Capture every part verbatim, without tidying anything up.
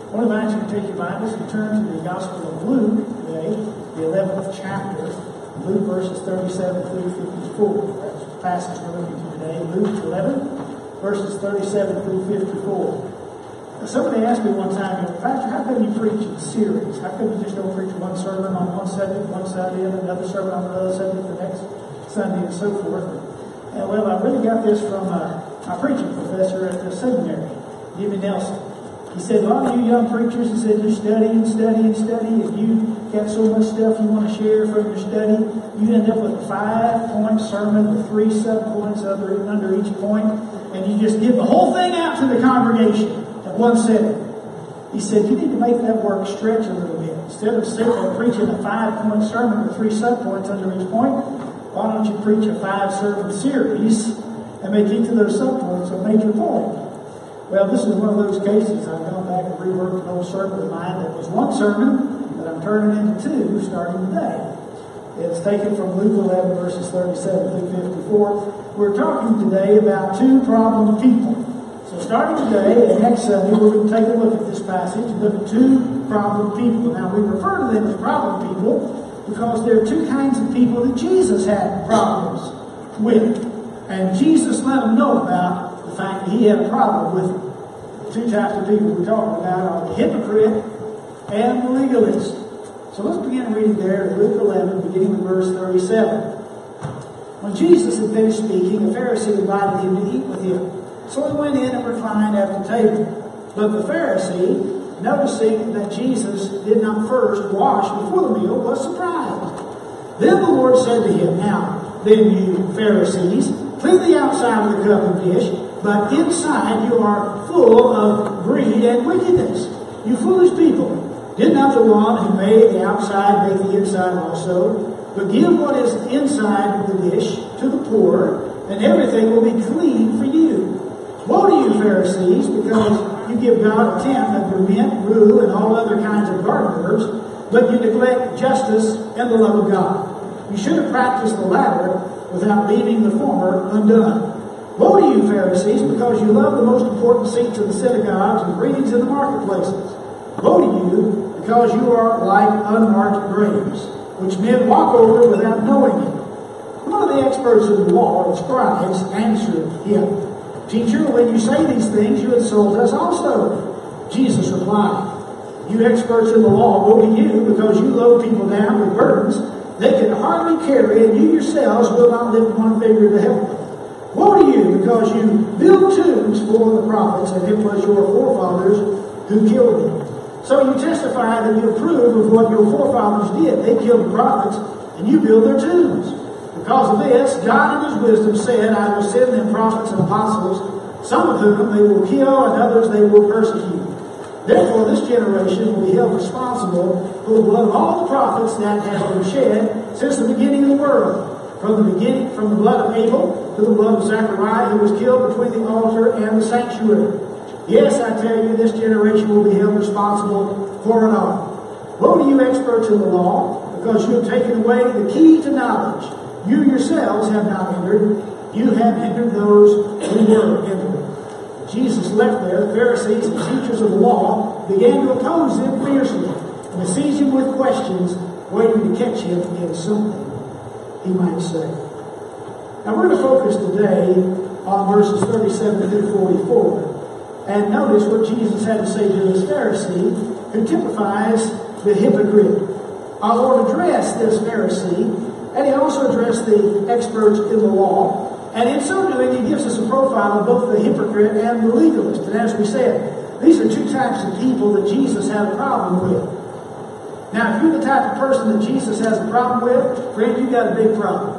I want to invite you to take your Bibles and turn to the Gospel of Luke today, the eleventh chapter, Luke verses thirty-seven through fifty-four. That's the passage we're looking at today, Luke eleven, verses thirty-seven through fifty-four. Now, somebody asked me one time, Pastor, how come you preach in series? How come you just don't preach one sermon on one subject, one Sunday, and another sermon on another subject the next Sunday, and so forth? And, well, I really got this from uh, my preaching professor at the seminary, Jimmy Nelson. He said, a lot of you young preachers, he said, you study and study and study, and you got so much stuff you want to share from your study, you end up with a five-point sermon with three sub-points under, under each point, and you just give the whole thing out to the congregation at one sitting. He said, you need to make that work stretch a little bit. Instead of sitting and preaching a five-point sermon with three sub-points under each point, why don't you preach a five-sermon series and make each of those sub-points a major point? Well, this is one of those cases. I've gone back and reworked an old sermon of mine that was one sermon that I'm turning into two starting today. It's taken from Luke eleven, verses thirty-seven through fifty-four. We're talking today about two problem people. So starting today and next Sunday, we're going to take a look at this passage and look at two problem people. Now, we refer to them as problem people because there are two kinds of people that Jesus had problems with. And Jesus let them know about the fact that he had a problem with them. The two types of people we're talking about are the hypocrite and the legalist. So let's begin reading there in Luke eleven, beginning with verse thirty-seven. When Jesus had finished speaking, a Pharisee invited him to eat with him. So he went in and reclined at the table. But the Pharisee, noticing that Jesus did not first wash before the meal, was surprised. Then the Lord said to him, Now, then you Pharisees, clean the outside of the cup and dish, but inside you are full of greed and wickedness. You foolish people, did not the one who made the outside make the inside also? But give what is inside the dish to the poor, and everything will be clean for you. Woe to you, Pharisees, because you give God a tenth of your mint, rue, and all other kinds of garden herbs, but you neglect justice and the love of God. You should have practiced the latter without leaving the former undone. Woe to you, Pharisees, because you love the most important seats in the synagogues and greetings in the marketplaces. Woe to you, because you are like unmarked graves, which men walk over without knowing it. One of the experts in the law and scribes answered him, Teacher, when you say these things, you insult us also. Jesus replied, You experts in the law, woe to you, because you load people down with burdens they can hardly carry, and you yourselves will not lift one finger to help them. Woe to you, because you build tombs for the prophets, and it was your forefathers who killed them. So you testify that you approve of what your forefathers did. They killed the prophets, and you build their tombs. Because of this, God in his wisdom said, I will send them prophets and apostles, some of whom they will kill, and others they will persecute. Therefore, this generation will be held responsible for the blood of all the prophets that have been shed since the beginning of the world, from the beginning, from the blood of Abel to the blood of Zechariah, who was killed between the altar and the sanctuary. Yes, I tell you, this generation will be held responsible for it all. Woe to you, experts in the law, because you have taken away the key to knowledge. You yourselves have not hindered; you have hindered those who were hindered. Jesus left there. The Pharisees and teachers of the law began to oppose him fiercely and to seize him with questions, waiting to catch him in something he might say. Now we're going to focus today on verses thirty-seven through forty-four and notice what Jesus had to say to this Pharisee who typifies the hypocrite. Our Lord addressed this Pharisee, and he also addressed the experts in the law. And in so doing, he gives us a profile of both the hypocrite and the legalist. And as we said, these are two types of people that Jesus had a problem with. Now, if you're the type of person that Jesus has a problem with, friend, you've got a big problem.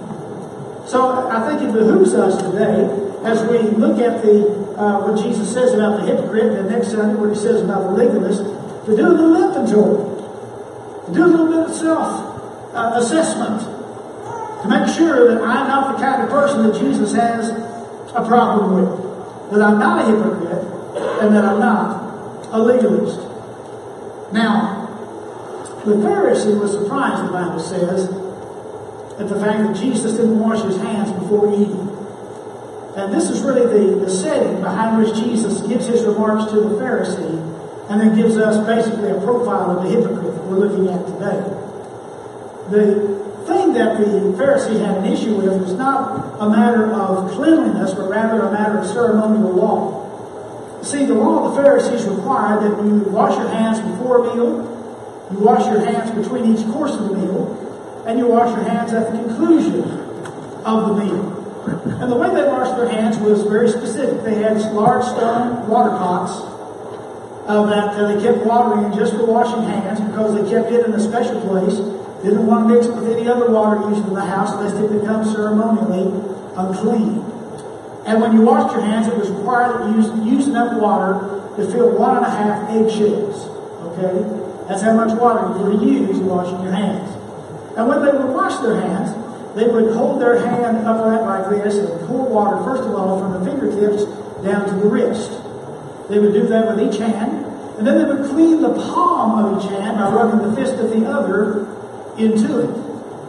So I think it behooves us today, as we look at the uh, what Jesus says about the hypocrite, and next Sunday what he says about the legalist, to do a little inventory, to do a little bit of self-assessment, uh, to make sure that I'm not the kind of person that Jesus has a problem with, that I'm not a hypocrite, and that I'm not a legalist. Now, the Pharisee was surprised, the Bible says, at the fact that Jesus didn't wash his hands before eating. And this is really the, the setting behind which Jesus gives his remarks to the Pharisee and then gives us basically a profile of the hypocrite that we're looking at today. The thing that the Pharisee had an issue with was not a matter of cleanliness, but rather a matter of ceremonial law. See, the law of the Pharisees required that you wash your hands before a meal, you wash your hands between each course of the meal, and you wash your hands at the conclusion of the meal. And the way they washed their hands was very specific. They had large stone water pots uh, that uh, they kept water in just for washing hands because they kept it in a special place. Didn't want to mix it with any other water used in the house lest it become ceremonially unclean. And when you washed your hands, it was required that you use, use enough water to fill one and a half eggshells. Okay? That's how much water you were to use in washing your hands. And when they would wash their hands, they would hold their hand upright like this and pour water, first of all, from the fingertips down to the wrist. They would do that with each hand. And then they would clean the palm of each hand by rubbing the fist of the other into it.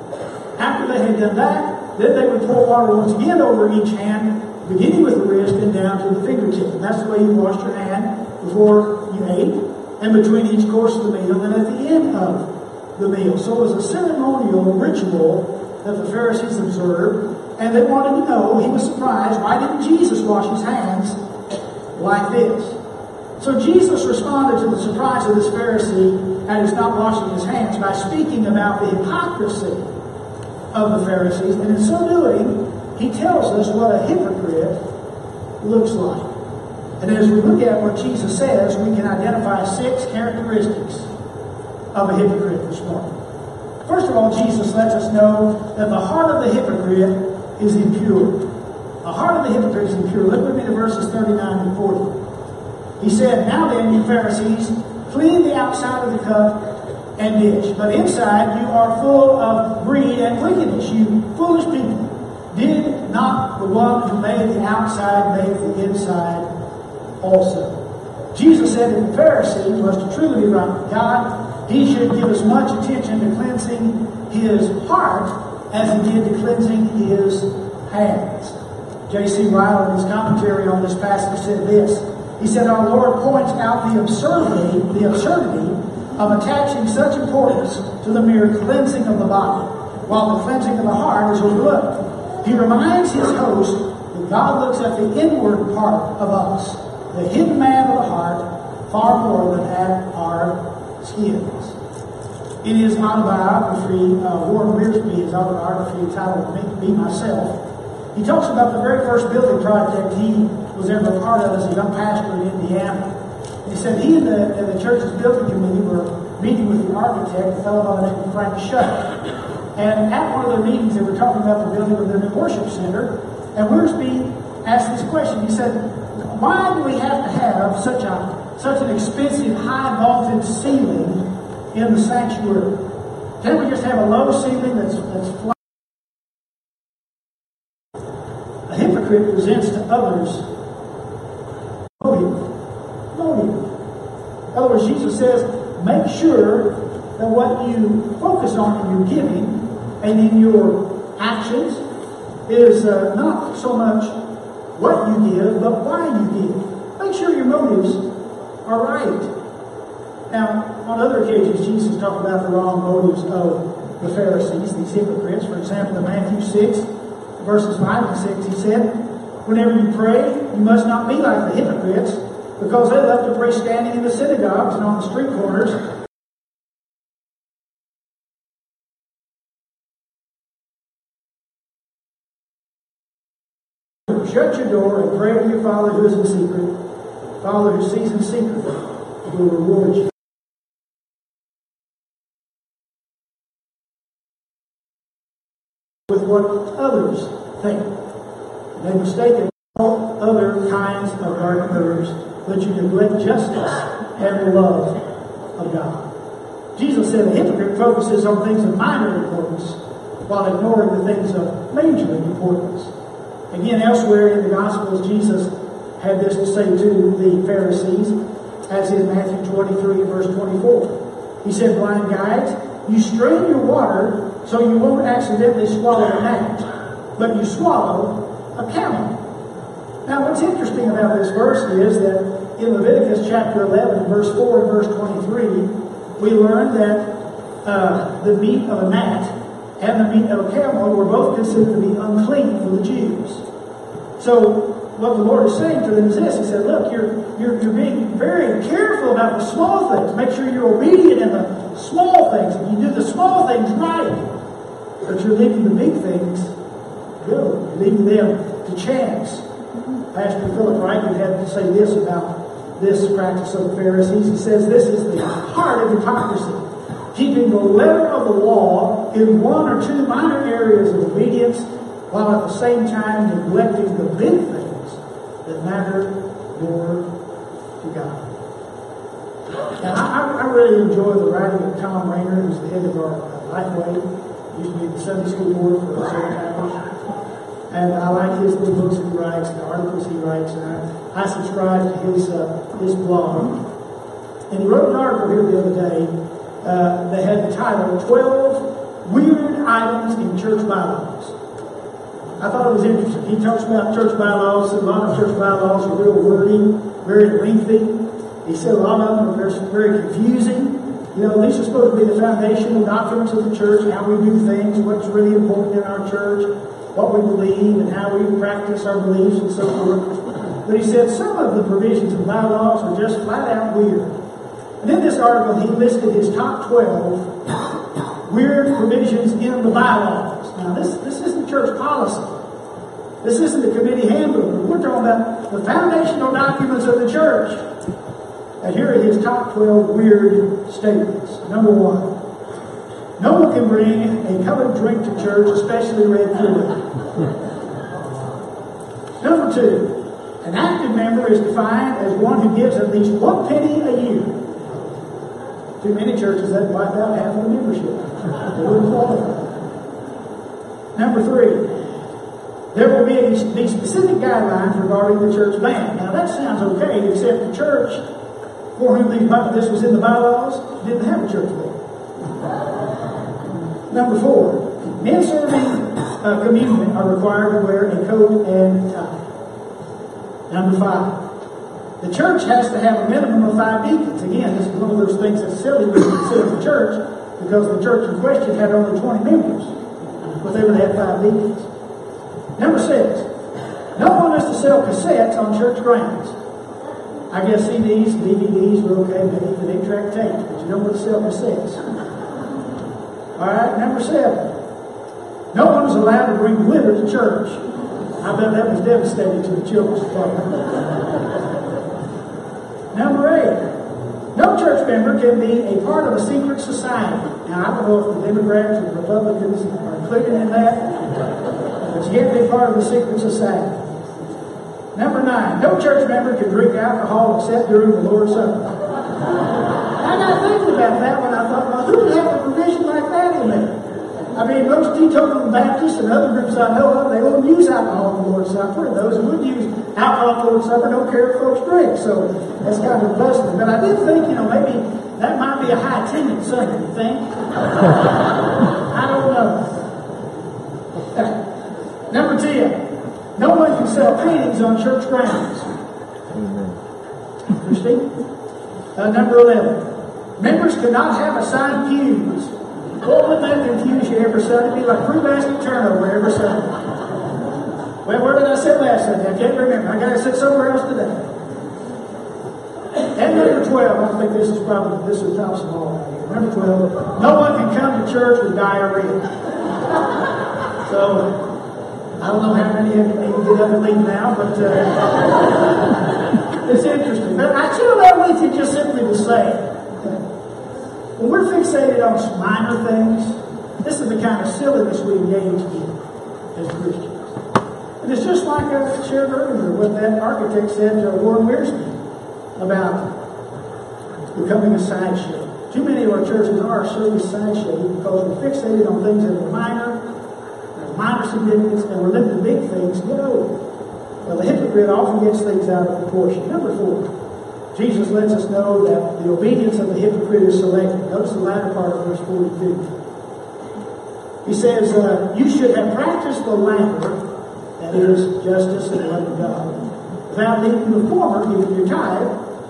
After they had done that, then they would pour water once again over each hand, beginning with the wrist and down to the fingertip. And that's the way you washed your hand before you ate, and between each course of the meal, and at the end of the meal. So it was a ceremonial ritual that the Pharisees observed, and they wanted to know, he was surprised, why didn't Jesus wash his hands like this? So Jesus responded to the surprise of this Pharisee at his not washing his hands by speaking about the hypocrisy of the Pharisees, and in so doing, he tells us what a hypocrite looks like. And as we look at what Jesus says, we can identify six characteristics of a hypocrite this morning. First of all, Jesus lets us know that the heart of the hypocrite is impure. The heart of the hypocrite is impure. Look with me to verses thirty-nine and forty. He said, "Now then, you Pharisees, clean the outside of the cup and dish, but inside you are full of greed and wickedness, you foolish people. Did not the one who made the outside make the inside also?" Jesus said that the Pharisee was to truly be right with God. He should give as much attention to cleansing his heart as he did to cleansing his hands. J C Ryle, in his commentary on this passage, said this. He said, "Our Lord points out the absurdity, the absurdity of attaching such importance to the mere cleansing of the body, while the cleansing of the heart is overlooked. He reminds his host that God looks at the inward part of us, the hidden man of the heart, far more than at our skins." In his autobiography, uh, Warren Wiersbe, his autobiography titled "Be Myself," he talks about the very first building project he was ever a part of as a young pastor in Indiana. He said he and the, and the church's building committee were meeting with the architect, a fellow by the name of Frank Shutt. And at one of their meetings, they were talking about the building of their new worship center. And Wiersbe asked this question. He said, "Why do we have to have such a such an expensive, high-vaulted ceiling in the sanctuary? Can't we just have a low ceiling that's that's flat?" A hypocrite presents to others motive. Motive. In other words, Jesus says, make sure that what you focus on in your giving and in your actions is uh, not so much what you give, but why you give. Make sure your motives are right. Now, on other occasions, Jesus talked about the wrong motives of the Pharisees, these hypocrites. For example, in Matthew six, verses five and six, he said, "Whenever you pray, you must not be like the hypocrites, because they love to pray standing in the synagogues and on the street corners, shut your door and pray to your Father who is in secret. Father who sees in secret will reward you." With what others think. They mistake all other kinds of dark motives, but you neglect justice and the love of God. Jesus said a hypocrite focuses on things of minor importance while ignoring the things of major importance. Again, elsewhere in the Gospels, Jesus had this to say to the Pharisees, as in Matthew twenty-three, verse twenty-four. He said, "Blind guides, you strain your water so you won't accidentally swallow a gnat, but you swallow a camel." Now, what's interesting about this verse is that in Leviticus chapter eleven, verse four and verse twenty-three, we learn that uh, the meat of a gnat and the meat of a camel were both considered to be unclean for the Jews. So what the Lord is saying to them is this. He said, look, you're, you're, you're being very careful about the small things. Make sure you're obedient in the small things. If you do the small things right, but you're leaving the big things go. You're leaving them to chance. Pastor Philip Reichert had to say this about this practice of the Pharisees. He says this is the heart of hypocrisy. Keeping the letter of the law in one or two minor areas of obedience, while at the same time neglecting the big things that matter more to God. And I, I really enjoy the writing of Tom Rainer, who's the head of our Lifeway. He used to be the Sunday school board for several times. And I like his little books he writes, the articles he writes, and I, I subscribe to his uh, his blog. And he wrote an article here the other day uh, that had the title, twelve Weird Items in Church Bylaws. I thought it was interesting. He talks about church bylaws. A lot of church bylaws are real wordy, very lengthy. He said a lot of them are very confusing. You know, these are supposed to be the foundational documents of the church, how we do things, what's really important in our church, what we believe, and how we practice our beliefs and so forth. But he said some of the provisions of bylaws are just flat out weird. And in this article, he listed his top twelve weird provisions in the bylaws. Now, this, this isn't church policy. This isn't the committee handbook. We're talking about the foundational documents of the church. And here are his top twelve weird statements. Number one, no one can bring a colored drink to church, especially red fluid. Number two, an active member is defined as one who gives at least one penny a year. Too many churches that wipe out half of the membership. They wouldn't qualify. Number three, there will be, a, be specific guidelines regarding the church band. Now that sounds okay, except the church for whom these, this was in the bylaws didn't have a church band. Number four, men serving uh, communion are required to wear a coat and tie. Number five, the church has to have a minimum of five deacons. Again, this is one of those things that's silly when you consider the church, because the church in question had only twenty members, but they would have five deacons. Number six, no one is to sell cassettes on church grounds. I guess C Ds, D V Ds were okay, maybe even eight-track tapes, but you don't want to sell cassettes. All right, number seven, no one is allowed to bring glitter to church. I bet that was devastating to the children's department. Number eight, no church member can be a part of a secret society. Now, I don't know if the Democrats or the Republicans are included in that, but you can't be a part of a secret society. Number nine, no church member can drink alcohol except during the Lord's Supper. I got thinking about that when I thought, well, who would have a provision like that in there? I mean, most teetotal Baptists and other groups I know of, they won't use alcohol in the Lord's Supper, and those who would use alcohol in the Lord's Supper don't care if folks drink. So that's kind of puzzling. But I did think, you know, maybe that might be a high attendance Sunday, you think? I don't know. Number ten, no one can sell paintings on church grounds. Christine? Uh, number eleven, members cannot have assigned pews. What would that confuse you every Sunday? Be like free basket turnover every Sunday. Well, where did I sit last Sunday? I can't remember. I got to sit somewhere else today. And number twelve, I think this is probably, this is Thompson Hall right here. Number twelve, no one can come to church with diarrhea. So, I don't know how many of you can get up and leave now, but uh, it's interesting. But I share that with you just simply to say, when we're fixated on minor things, this is the kind of silliness we engage in as Christians. And it's just like I shared earlier what that architect said to Warren Wiersbe about becoming a sideshow. Too many of our churches are serving sideshow because we're fixated on things that are minor, have minor significance, and we're letting the big things go. Well, the hypocrite often gets things out of proportion. Number four, Jesus lets us know that the obedience of the hypocrite is selective. Notice the latter part of verse forty-two. He says, uh, you should have practiced the latter, that is, justice and the love of God, without leaving the former, even your tithe,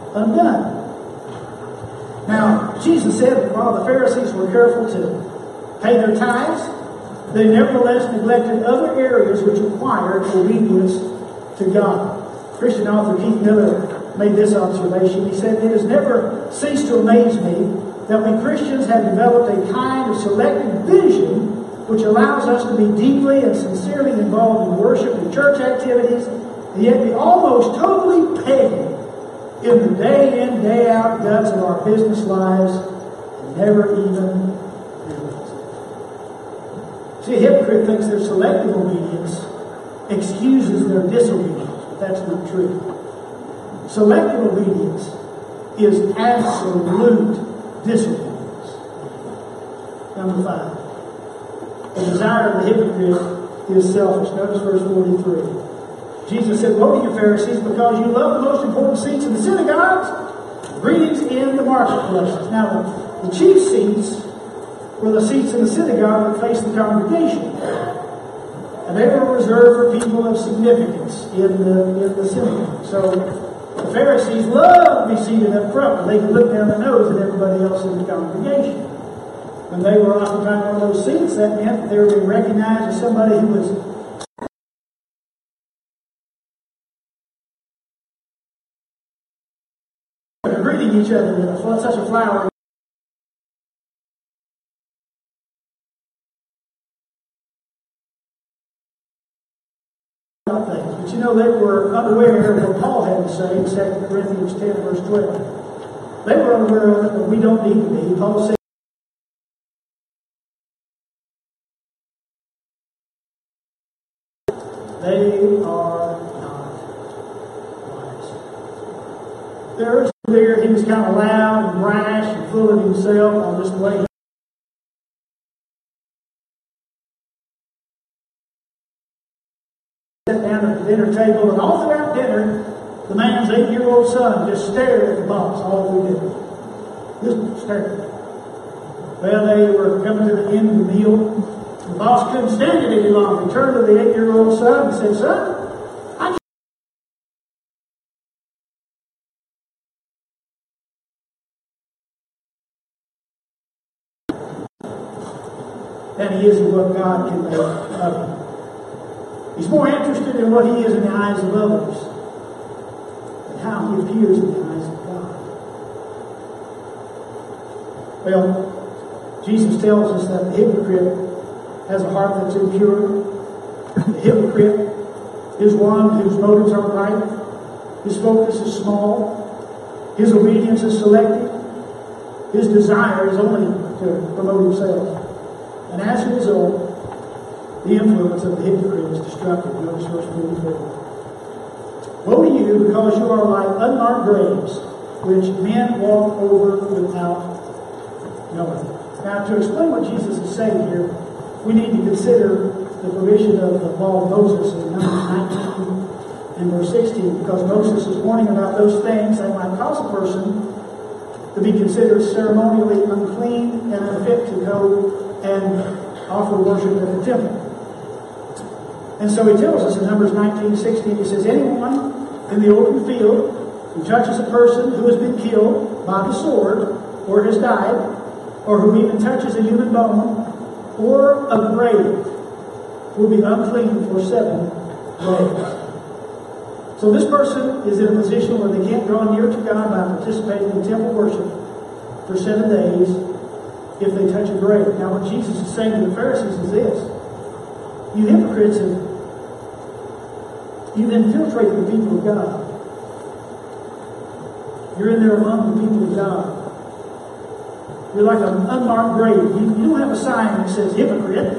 undone. Now, Jesus said that while the Pharisees were careful to pay their tithes, they nevertheless neglected other areas which required obedience to God. Christian author Keith Miller made this observation. He said, "It has never ceased to amaze me that when Christians have developed a kind of selective vision which allows us to be deeply and sincerely involved in worship and church activities, and yet be almost totally pagan in the day in, day out guts of our business lives, and never even realize it." See, a hypocrite thinks their selective obedience excuses their disobedience, but that's not true. Selective obedience is absolute disobedience. Number five. The desire of the hypocrite is selfish. Notice verse forty-three. Jesus said, "Woe to you, Pharisees, because you love the most important seats in the synagogues, greetings in the marketplaces." Now, the chief seats were the seats in the synagogue that faced the congregation. And they were reserved for people of significance in the, in the synagogue. So, the Pharisees loved to be seated up front, but they could look down the nose at everybody else in the congregation. When they were occupying one of those seats, that meant that they were being recognized as somebody who was greeting each other with such a flower. But you know, they were unaware of what Paul had to say in Second Corinthians ten, verse twelve. They were unaware of it, but we don't need to be. Paul said, "They are not wise." There's there, he was kind of loud and brash and full of himself on this way. He sat down at the dinner table, and all throughout dinner, the man's eight-year-old son just stared at the boss all through dinner. Just stared. Well, they were coming to the end of the meal. The boss couldn't stand it any longer. He turned to the eight-year-old son and said, "Son, I can't." Than he is in what God can make of him. He's more interested in what he is in the eyes of others than how he appears in the eyes of God. Well, Jesus tells us that the hypocrite has a heart that's impure. The hypocrite is one whose motives aren't right. His focus is small. His obedience is selective. His desire is only to promote himself. And as a result, the influence of the hypocrite is destructive. Notice verse forty-four. "Woe to you, because you are like unmarked graves, which men walk over without knowing." Now, to explain what Jesus is saying here, we need to consider the provision of the law of Moses in Numbers nineteen and verse sixteen, because Moses is warning about those things that might cause a person to be considered ceremonially unclean and unfit to go and offer worship at the temple. And so he tells us in Numbers nineteen sixteen, he says, "Anyone in the open field who touches a person who has been killed by the sword or has died, or who even touches a human bone or a grave, will be unclean for seven days." So this person is in a position where they can't draw near to God by participating in temple worship for seven days if they touch a grave. Now what Jesus is saying to the Pharisees is this: you hypocrites have you've infiltrated the people of God. You're in there among the people of God. You're like an unmarked grave. You, you don't have a sign that says hypocrite.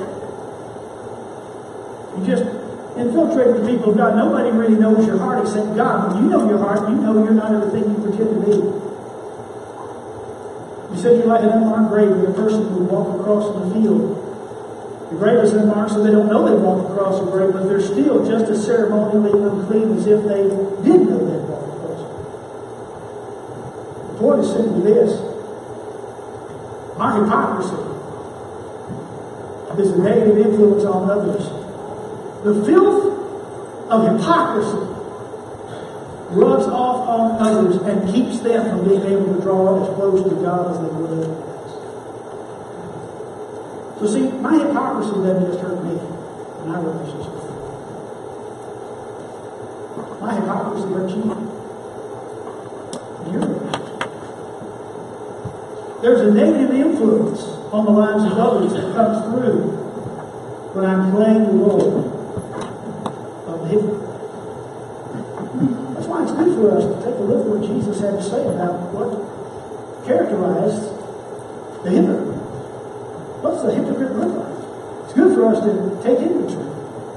You just infiltrate the people of God. Nobody really knows your heart except God. When you know your heart, you know you're not everything you pretend to be. You said you're like an unmarked grave, with a person who would walk across in the field. The grave is unmarked, so they don't know they walked across the grave, but they're still just as ceremonially unclean as if they did know they walked across it. The point is simply this: our hypocrisy is a negative influence on others. The filth of hypocrisy rubs off on others and keeps them from being able to draw as close to God as they would otherwise. So see, my hypocrisy doesn't just hurt me in our relationship. My hypocrisy hurts you in your relationship. There's a negative influence on the lives of others that comes through when I'm playing the role of the hypocrite. That's why it's good for us to take a look at what Jesus had to say about what characterized the hypocrite. What's the hypocrite look like? It's good for us to take inventory.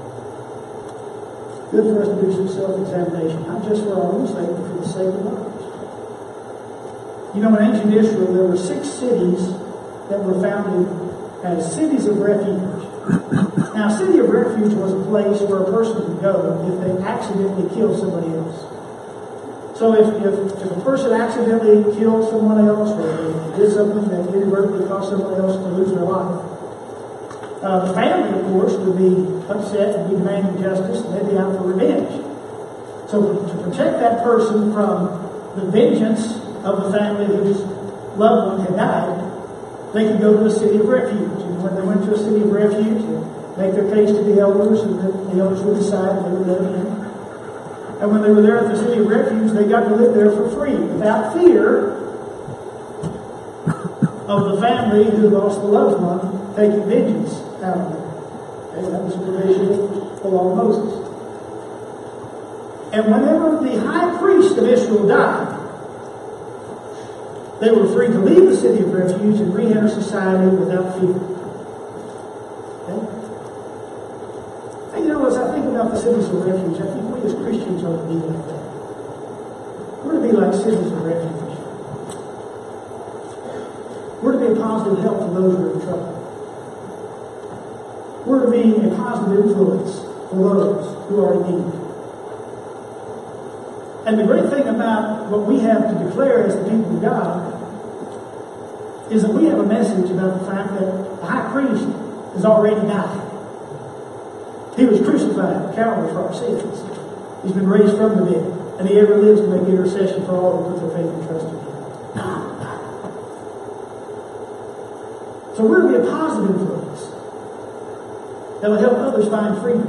Good for us to do some self-examination, not just for our own sake, but for the sake of others. You know, in ancient Israel, there were six cities that were founded as cities of refuge. Now, a city of refuge was a place where a person could go if they accidentally killed somebody else. So if, if, if a person accidentally killed someone else, or they did something that inadvertently caused someone else to lose their life, uh, the family, of course, would be upset and be demanding justice, and they'd be out for revenge. So to protect that person from the vengeance of the family whose loved one had died, they could go to a city of refuge. And when they went to a city of refuge, they make their case to the elders, and the, the elders would decide they would let them in. And when they were there at the city of refuge, they got to live there for free, without fear of the family who lost the loved one taking vengeance out of them. Okay, that was a provision of the law of Moses. And whenever the high priest of Israel died, they were free to leave the city of refuge and re-enter society without fear. Okay? And you know, as I think about the cities of refuge, I think we as Christians ought to be like that. We're to be like cities of refuge. We're to be a positive help to those who are in trouble. We're to be a positive influence for those who are in need. And the great thing about what we have to declare as the people of God is that we have a message about the fact that the high priest has already died. He was crucified at Calvary for our sins. He's been raised from the dead, and he ever lives to make intercession for all who put their faith and trust in him. So we're to be a positive influence that will help others find freedom.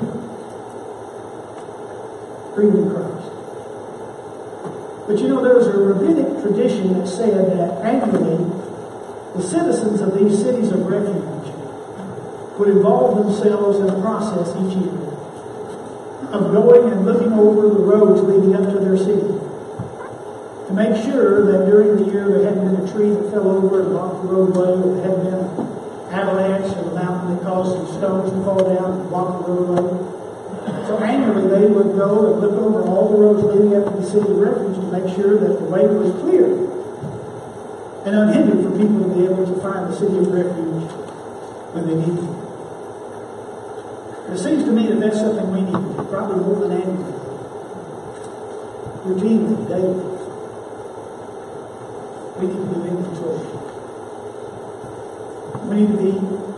Freedom in Christ. But you know, there was a rabbinic tradition that said that annually the citizens of these cities of refuge would involve themselves in a process each year of going and looking over the roads leading up to their city to make sure that during the year there hadn't been a tree that fell over and blocked the roadway, or there hadn't been an avalanche or a mountain that caused some stones to fall down and block the roadway. So annually they would go and look over all the roads leading up to the city of refuge to make sure that the way was clear and unhindered for people to be able to find the city of refuge when they need it. It seems to me that that's something we need to do, probably more than annually. Routinely, daily. We need to be in control. We need to be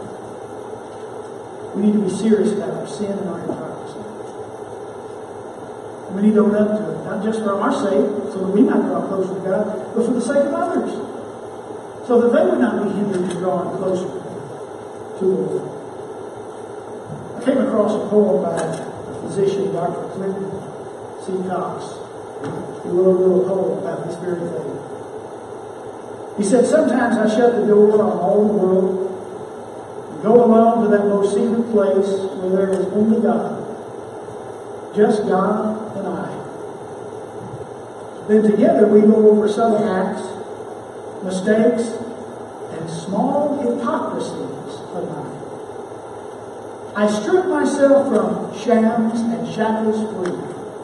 we need to be serious about our sin and our hypocrisy. We need to own up to it, not just for our sake, so that we might draw closer to God, but for the sake of others, so that they would not be hindered from drawing closer to the Lord. I came across a poem by a physician, Doctor Clinton C. Cox, who wrote a little poem about this very thing. He said, "Sometimes I shut the door on all the world and go alone to that most secret place where there is only God, just God and I. Then together we go over some acts, mistakes, and small hypocrisies of mine. I strip myself from shams and shackles free,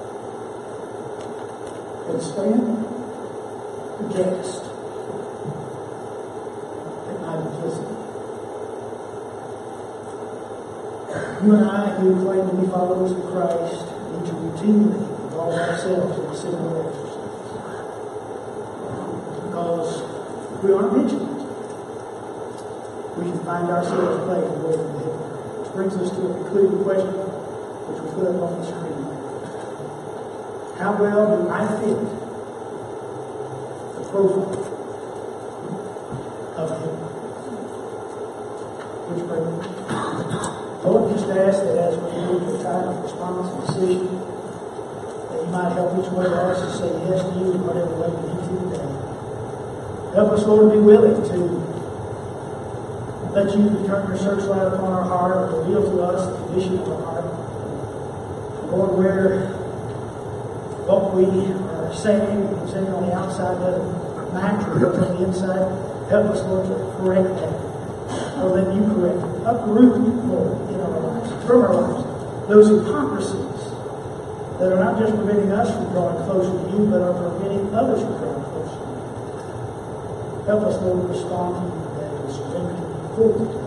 and stand aghast at my duplicity." You and I, who claim to be followers of Christ, need to routinely involve ourselves in similar exercises, because we aren't vigilant. We can find ourselves playing the role of the hypocrite. Which brings us to a concluding question, which we put up on the screen. How well do I fit the profile of Him? Which pray. Lord, just ask that as we move to time of response and decision, that you might help each one of us to say yes to you in whatever way we need to today. Help us, Lord, be willing to let you turn your searchlight upon our heart and reveal to us the condition of our heart. Lord, where what we are saying and saying on the outside doesn't match or what's on the inside, help us, Lord, to correct that. Or let you correct it. Uproot, Lord, in our lives, from our lives, those hypocrisies that are not just preventing us from drawing closer to you, but are preventing others from drawing closer to you. Help us, Lord, to respond to you today and surrender to you fully.